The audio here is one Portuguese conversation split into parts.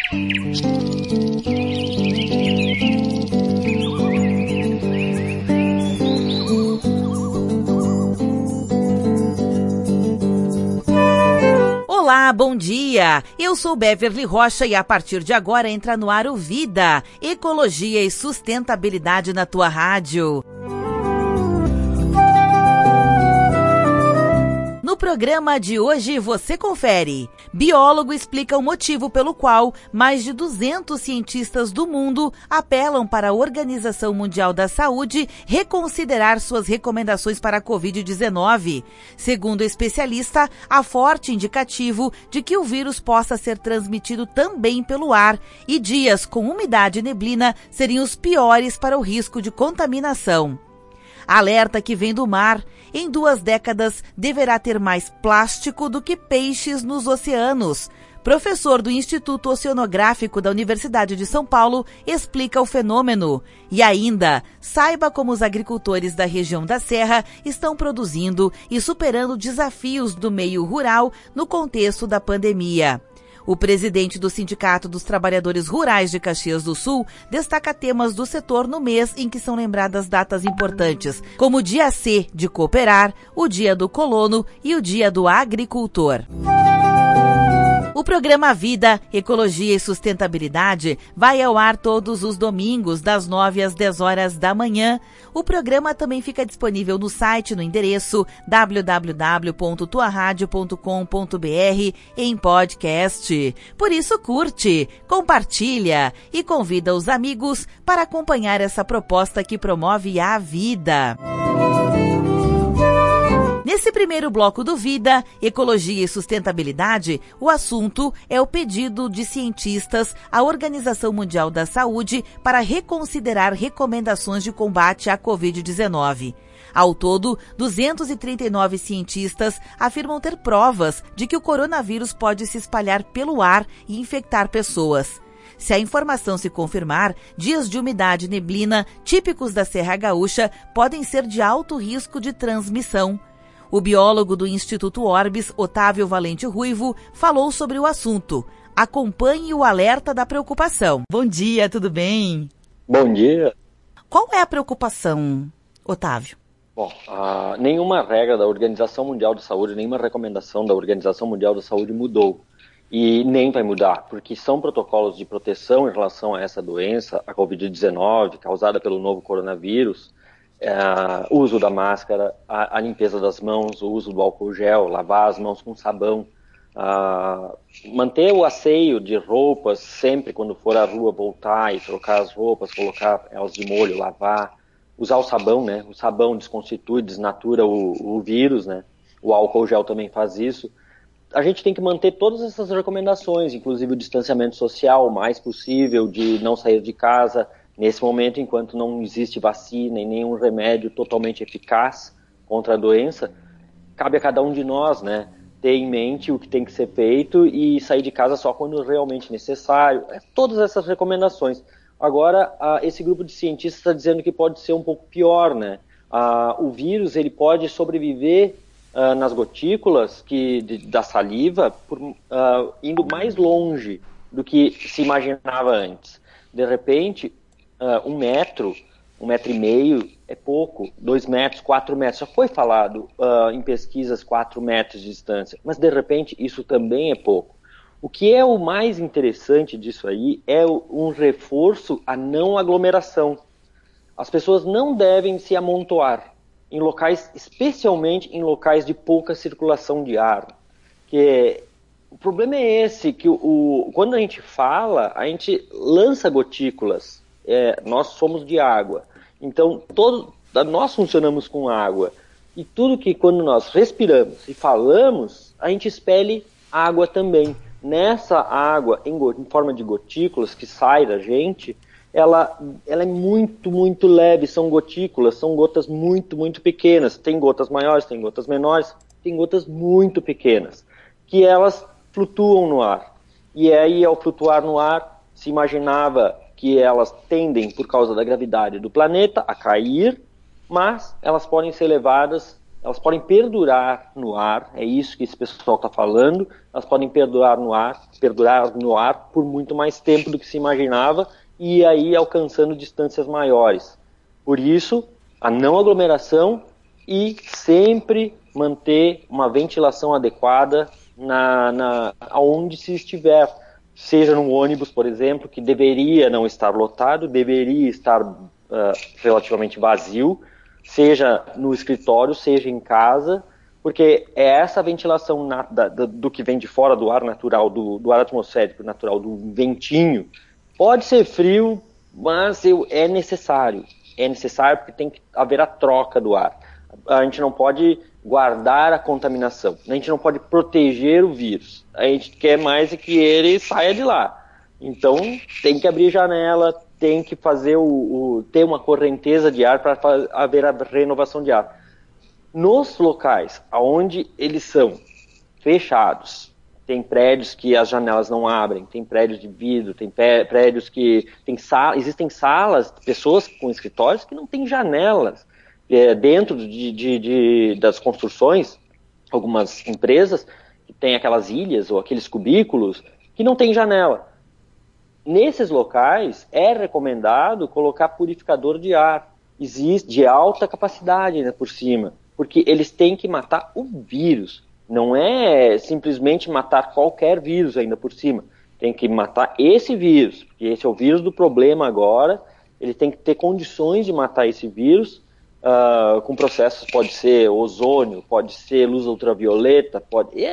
Olá, bom dia! Eu sou Beverly Rocha e a partir de agora entra no ar o Vida, Ecologia e Sustentabilidade na tua rádio. No programa de hoje você confere. Biólogo explica o motivo pelo qual mais de 200 cientistas do mundo apelam para a Organização Mundial da Saúde reconsiderar suas recomendações para a Covid-19. Segundo o especialista, há forte indicativo de que o vírus possa ser transmitido também pelo ar e dias com umidade e neblina seriam os piores para o risco de contaminação. Alerta que vem do mar. Em 2 décadas, deverá ter mais plástico do que peixes nos oceanos. Professor do Instituto Oceanográfico da Universidade de São Paulo explica o fenômeno. E ainda, saiba como os agricultores da região da Serra estão produzindo e superando desafios do meio rural no contexto da pandemia. O presidente do Sindicato dos Trabalhadores Rurais de Caxias do Sul destaca temas do setor no mês em que são lembradas datas importantes, como o Dia C de Cooperar, o Dia do Colono e o Dia do Agricultor. O programa Vida, Ecologia e Sustentabilidade vai ao ar todos os domingos, das 9 às 10 horas da manhã. O programa também fica disponível no site no endereço www.tuaradio.com.br em podcast. Por isso curte, compartilha e convida os amigos para acompanhar essa proposta que promove a vida. Nesse primeiro bloco do Vida, Ecologia e Sustentabilidade, o assunto é o pedido de cientistas à Organização Mundial da Saúde para reconsiderar recomendações de combate à Covid-19. Ao todo, 239 cientistas afirmam ter provas de que o coronavírus pode se espalhar pelo ar e infectar pessoas. Se a informação se confirmar, dias de umidade e neblina típicos da Serra Gaúcha podem ser de alto risco de transmissão. O biólogo do Instituto Orbis, Otávio Valente Ruivo, falou sobre o assunto. Acompanhe o alerta da preocupação. Bom dia, tudo bem? Bom dia. Qual é a preocupação, Otávio? Bom, nenhuma regra da Organização Mundial da Saúde, nenhuma recomendação da Organização Mundial da Saúde mudou. E nem vai mudar, porque são protocolos de proteção em relação a essa doença, a Covid-19, causada pelo novo coronavírus. O uso da máscara, a limpeza das mãos, o uso do álcool gel, lavar as mãos com sabão, manter o asseio de roupas sempre quando for à rua, voltar e trocar as roupas, colocar elas de molho, lavar, usar o sabão, né? O sabão desconstitui, desnatura o vírus, né? O álcool gel também faz isso. A gente tem que manter todas essas recomendações, inclusive o distanciamento social o mais possível, de não sair de casa. Nesse momento, enquanto não existe vacina e nenhum remédio totalmente eficaz contra a doença, cabe a cada um de nós, né, ter em mente o que tem que ser feito e sair de casa só quando realmente necessário. Todas essas recomendações. Agora, esse grupo de cientistas está dizendo que pode ser um pouco pior, né? O vírus ele pode sobreviver nas gotículas da saliva, indo mais longe do que se imaginava antes. De repente, 1 metro, 1,5 metro é pouco, 2 metros, 4 metros. Já foi falado em pesquisas 4 metros de distância, mas de repente isso também é pouco. O que é o mais interessante disso aí é um reforço à não aglomeração. As pessoas não devem se amontoar em locais, especialmente em locais de pouca circulação de ar. O problema é esse, que quando a gente fala, a gente lança gotículas. Nós somos de água, então nós funcionamos com água, e tudo que quando nós respiramos e falamos, a gente expele água também. Nessa água, em forma de gotículas que sai da gente, ela é muito, muito leve, são gotículas, são gotas muito, muito pequenas, tem gotas maiores, tem gotas menores, tem gotas muito pequenas, que elas flutuam no ar, e aí ao flutuar no ar, se imaginava que elas tendem, por causa da gravidade do planeta, a cair, mas elas podem ser levadas elas podem perdurar no ar, é isso que esse pessoal está falando, elas podem perdurar no ar por muito mais tempo do que se imaginava, e aí alcançando distâncias maiores. Por isso, a não aglomeração e sempre manter uma ventilação adequada aonde se estiver. Seja no ônibus, por exemplo, que deveria não estar lotado, deveria estar relativamente vazio, seja no escritório, seja em casa, porque é essa ventilação do que vem de fora do ar natural, do ar atmosférico natural, do ventinho. Pode ser frio, mas é necessário. É necessário porque tem que haver a troca do ar. A gente não pode guardar a contaminação. A gente não pode proteger o vírus. A gente quer mais que ele saia de lá. Então, tem que abrir janela, tem que fazer ter uma correnteza de ar para haver a renovação de ar. Nos locais onde eles são fechados, tem prédios que as janelas não abrem, tem prédios de vidro, tem prédios que existem salas, pessoas com escritórios que não têm janelas. Dentro das construções, algumas empresas que têm aquelas ilhas ou aqueles cubículos que não têm janela. Nesses locais é recomendado colocar purificador de ar, de alta capacidade, né, por cima, porque eles têm que matar o vírus. Não é simplesmente matar qualquer vírus ainda por cima. Tem que matar esse vírus, porque esse é o vírus do problema agora. Ele tem que ter condições de matar esse vírus com processos, pode ser ozônio, pode ser luz ultravioleta,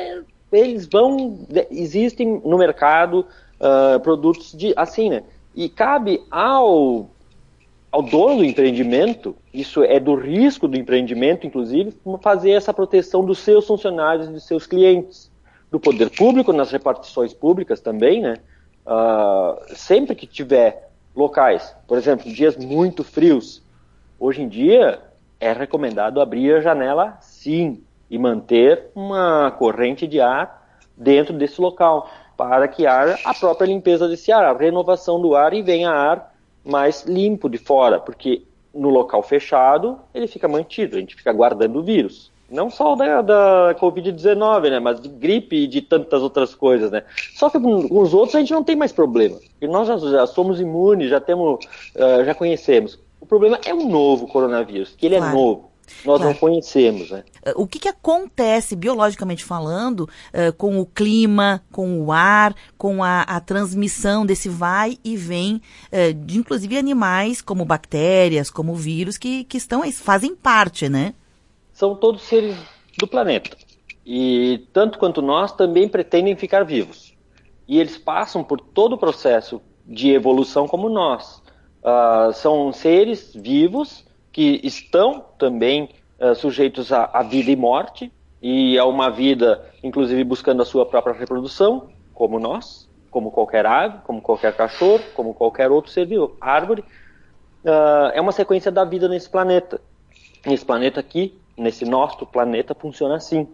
existem no mercado produtos assim, né? E cabe ao dono do empreendimento, isso é do risco do empreendimento, inclusive, fazer essa proteção dos seus funcionários e dos seus clientes. Do poder público, nas repartições públicas também, né? Sempre que tiver locais, por exemplo, dias muito frios, hoje em dia é recomendado abrir a janela sim e manter uma corrente de ar dentro desse local, para que haja a própria limpeza desse ar, a renovação do ar e venha ar mais limpo de fora, porque no local fechado ele fica mantido, a gente fica guardando o vírus. Não só da Covid-19, né, mas de gripe e de tantas outras coisas, né. Só que com os outros a gente não tem mais problema, porque nós já somos imunes, já conhecemos. O problema é o novo coronavírus, que ele é novo. Nós não conhecemos, né? O que acontece, biologicamente falando, com o clima, com o ar, com a transmissão desse vai e vem, de inclusive animais como bactérias, como vírus, que fazem parte, né? São todos seres do planeta. E tanto quanto nós também pretendem ficar vivos. E eles passam por todo o processo de evolução como nós. São seres vivos que estão também sujeitos à vida e morte, e a uma vida, inclusive, buscando a sua própria reprodução, como nós, como qualquer ave, como qualquer cachorro, como qualquer outro ser vivo, árvore. É uma sequência da vida nesse planeta. Nesse planeta aqui, nesse nosso planeta, funciona assim.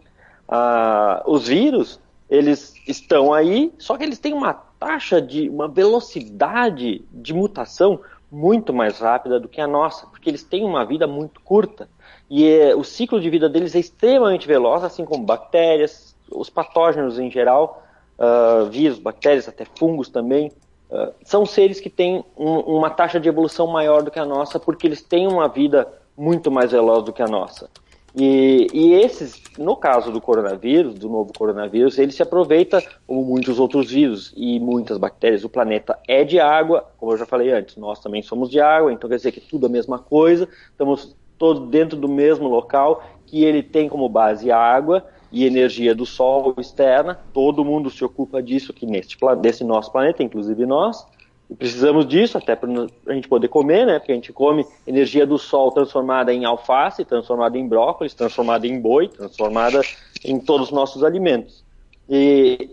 Os vírus, eles estão aí, só que eles têm uma uma velocidade de mutação muito mais rápida do que a nossa, porque eles têm uma vida muito curta. E o ciclo de vida deles é extremamente veloz, assim como bactérias, os patógenos em geral, vírus, bactérias, até fungos também. São seres que têm uma taxa de evolução maior do que a nossa, porque eles têm uma vida muito mais veloz do que a nossa. E esses, no caso do coronavírus, do novo coronavírus, ele se aproveita, como muitos outros vírus e muitas bactérias. O planeta é de água, como eu já falei antes, nós também somos de água, então quer dizer que é tudo a mesma coisa, estamos todos dentro do mesmo local, que ele tem como base a água e energia do sol externa. Todo mundo se ocupa disso aqui desse nosso planeta, inclusive nós. E precisamos disso até para a gente poder comer, né? Porque a gente come energia do sol transformada em alface, transformada em brócolis, transformada em boi, transformada em todos os nossos alimentos. E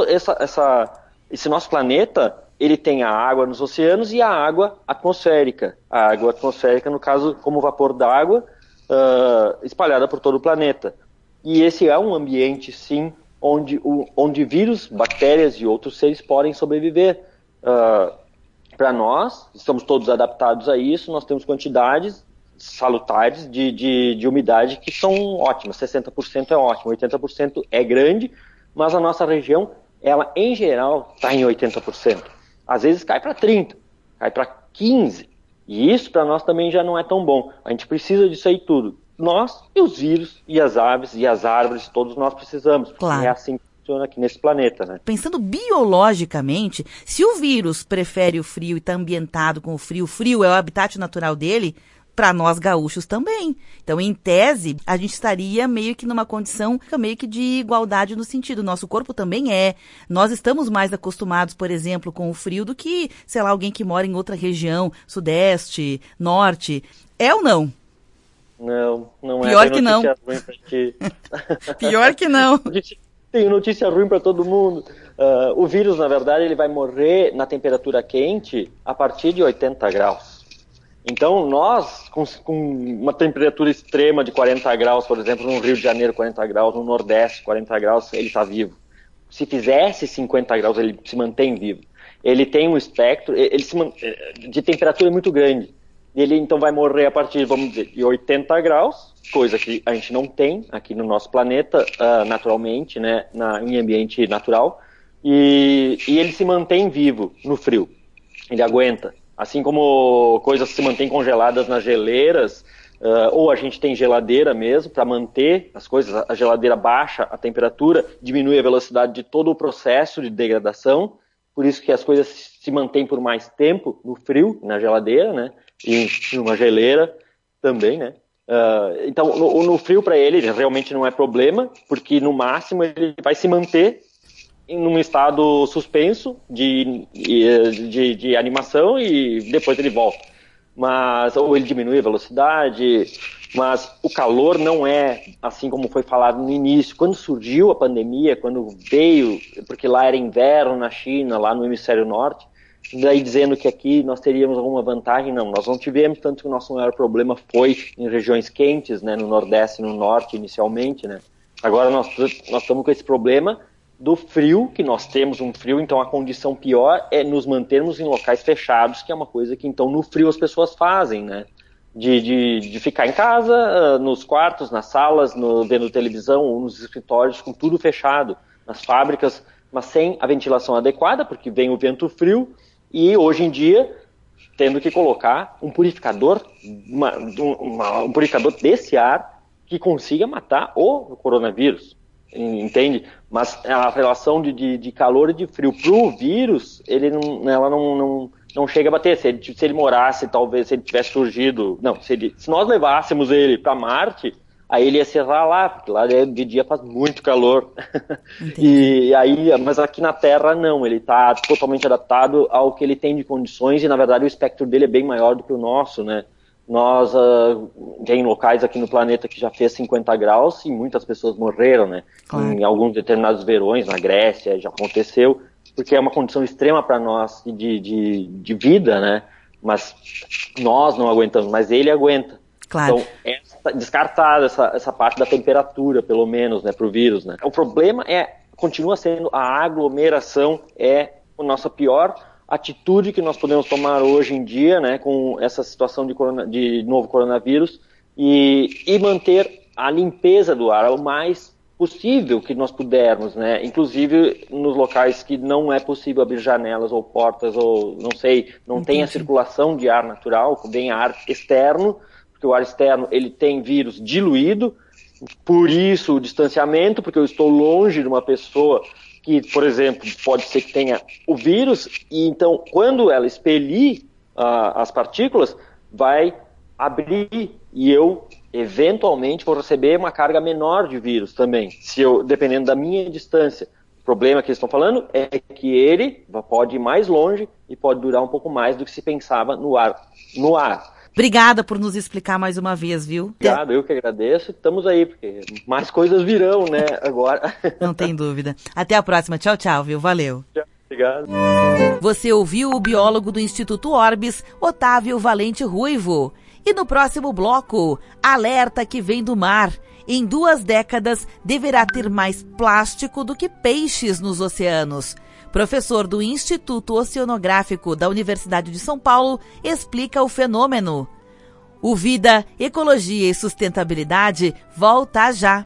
esse nosso planeta, ele tem a água nos oceanos e a água atmosférica. A água atmosférica, no caso, como vapor d'água, espalhada por todo o planeta. E esse é um ambiente, sim, onde vírus, bactérias e outros seres podem sobreviver. Para nós, estamos todos adaptados a isso, nós temos quantidades salutares de umidade que são ótimas. 60% é ótimo, 80% é grande, mas a nossa região, ela em geral está em 80%. Às vezes cai para 30%, cai para 15%. E isso para nós também já não é tão bom. A gente precisa disso aí tudo. Nós e os vírus e as aves e as árvores, todos nós precisamos. Claro. É assim que funciona aqui nesse planeta, né? Pensando biologicamente, se o vírus prefere o frio e está ambientado com o frio é o habitat natural dele, para nós gaúchos também. Então, em tese, a gente estaria meio que numa condição meio que de igualdade no sentido. Nosso corpo também é. Nós estamos mais acostumados, por exemplo, com o frio do que, sei lá, alguém que mora em outra região, sudeste, norte. É ou não? Não é. Pior que não. Ruim pra ti. Pior que não. Tem notícia ruim para todo mundo. O vírus, na verdade, ele vai morrer na temperatura quente a partir de 80 graus. Então, nós, com uma temperatura extrema de 40 graus, por exemplo, no Rio de Janeiro, 40 graus, no Nordeste, 40 graus, ele está vivo. Se fizesse 50 graus, ele se mantém vivo. Ele tem um espectro de temperatura muito grande. Ele, então, vai morrer a partir, vamos dizer, de 80 graus, coisa que a gente não tem aqui no nosso planeta, naturalmente, né, em ambiente natural, e ele se mantém vivo no frio. Ele aguenta. Assim como coisas se mantêm congeladas nas geleiras, ou a gente tem geladeira mesmo, para manter as coisas, a geladeira baixa a temperatura, diminui a velocidade de todo o processo de degradação, por isso que as coisas se mantêm por mais tempo no frio, na geladeira, né? E numa geleira também, né? Então, no frio para ele realmente não é problema, porque no máximo ele vai se manter em um estado suspenso de animação e depois ele volta. Ou ele diminui a velocidade, mas o calor não é assim como foi falado no início. Quando surgiu a pandemia, quando veio, porque lá era inverno na China, lá no hemisfério norte, daí dizendo que aqui nós teríamos alguma vantagem, não, nós não tivemos, tanto que o nosso maior problema foi em regiões quentes, né, no Nordeste e no Norte inicialmente, né. Agora nós estamos com esse problema do frio, que nós temos um frio, então a condição pior é nos mantermos em locais fechados, que é uma coisa que então no frio as pessoas fazem, né, de ficar em casa, nos quartos, nas salas, vendo televisão ou nos escritórios com tudo fechado, nas fábricas, mas sem a ventilação adequada, porque vem o vento frio. E hoje em dia, tendo que colocar um purificador, um purificador desse ar que consiga matar o coronavírus, entende? Mas a relação de calor e de frio para o vírus, ela não chega a bater. Se ele morasse, talvez, se ele tivesse surgido... Não, se nós levássemos ele para Marte, aí ele ia serrar lá, porque lá de dia faz muito calor. Mas aqui na Terra não, ele está totalmente adaptado ao que ele tem de condições e na verdade o espectro dele é bem maior do que o nosso, né? Nós tem locais aqui no planeta que já fez 50 graus e muitas pessoas morreram, né? Claro. Em alguns determinados verões, na Grécia, já aconteceu, porque é uma condição extrema para nós de vida, né? Mas nós não aguentamos, mas ele aguenta. Claro. Então, descartada essa parte da temperatura, pelo menos, né, para o vírus, né? O problema continua sendo a aglomeração, é a nossa pior atitude que nós podemos tomar hoje em dia, né, com essa situação de novo coronavírus e manter a limpeza do ar o mais possível que nós pudermos, né, inclusive nos locais que não é possível abrir janelas ou portas ou, não sei, não tem a circulação de ar natural, vem ar externo, porque o ar externo ele tem vírus diluído, por isso o distanciamento, porque eu estou longe de uma pessoa que, por exemplo, pode ser que tenha o vírus, e então quando ela expelir as partículas, vai abrir e eu eventualmente vou receber uma carga menor de vírus também, dependendo da minha distância. O problema que eles estão falando é que ele pode ir mais longe e pode durar um pouco mais do que se pensava no ar. Obrigada por nos explicar mais uma vez, viu? Obrigado, eu que agradeço. Estamos aí, porque mais coisas virão, né, agora. Não tem dúvida. Até a próxima. Tchau, tchau, viu? Valeu. Tchau, obrigado. Você ouviu o biólogo do Instituto Orbis, Otávio Valente Ruivo. E no próximo bloco, alerta que vem do mar. Em 2 décadas, deverá ter mais plástico do que peixes nos oceanos. Professor do Instituto Oceanográfico da Universidade de São Paulo, explica o fenômeno. O Vida, Ecologia e Sustentabilidade volta já.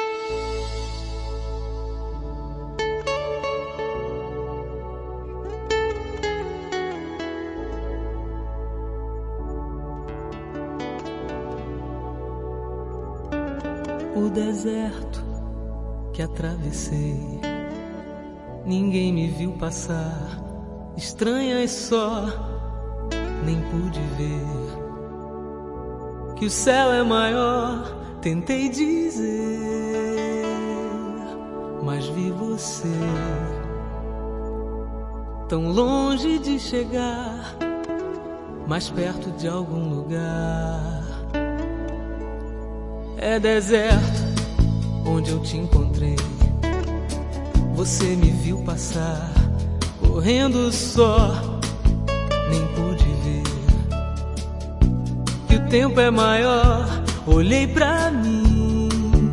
O deserto que atravessei, ninguém me viu passar, estranhas só, nem pude ver que o céu é maior, tentei dizer, mas vi você tão longe de chegar, mais perto de algum lugar. É deserto onde eu te encontrei, você me viu passar, correndo só, nem pude ver que o tempo é maior. Olhei pra mim,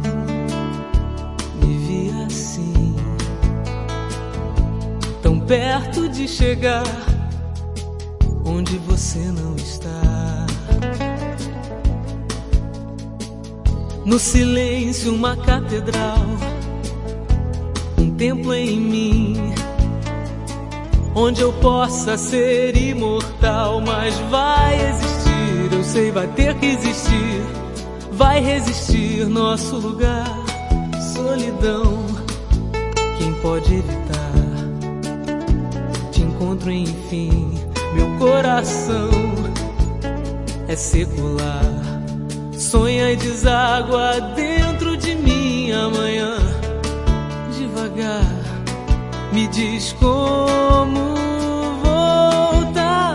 me vi assim, tão perto de chegar onde você não está. No silêncio uma catedral, um templo em mim, onde eu possa ser imortal. Mas vai existir, eu sei, vai ter que existir, vai resistir nosso lugar. Solidão, quem pode evitar? Te encontro enfim, meu coração é secular. Sonha e deságua dentro de mim amanhã. Devagar, me diz como voltar.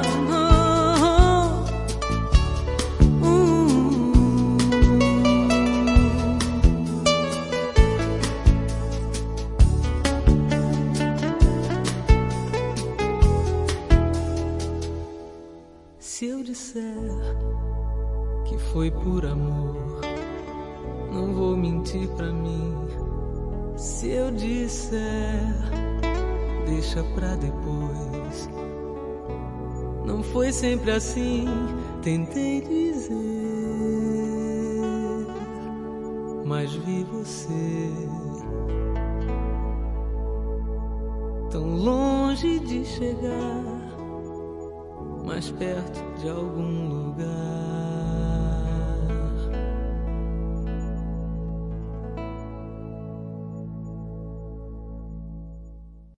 Se eu disser que foi por amor, não vou mentir pra mim. Se eu disser, deixa pra depois. Não foi sempre assim, tentei dizer, mas vi você tão longe de chegar, mais perto de algum lugar.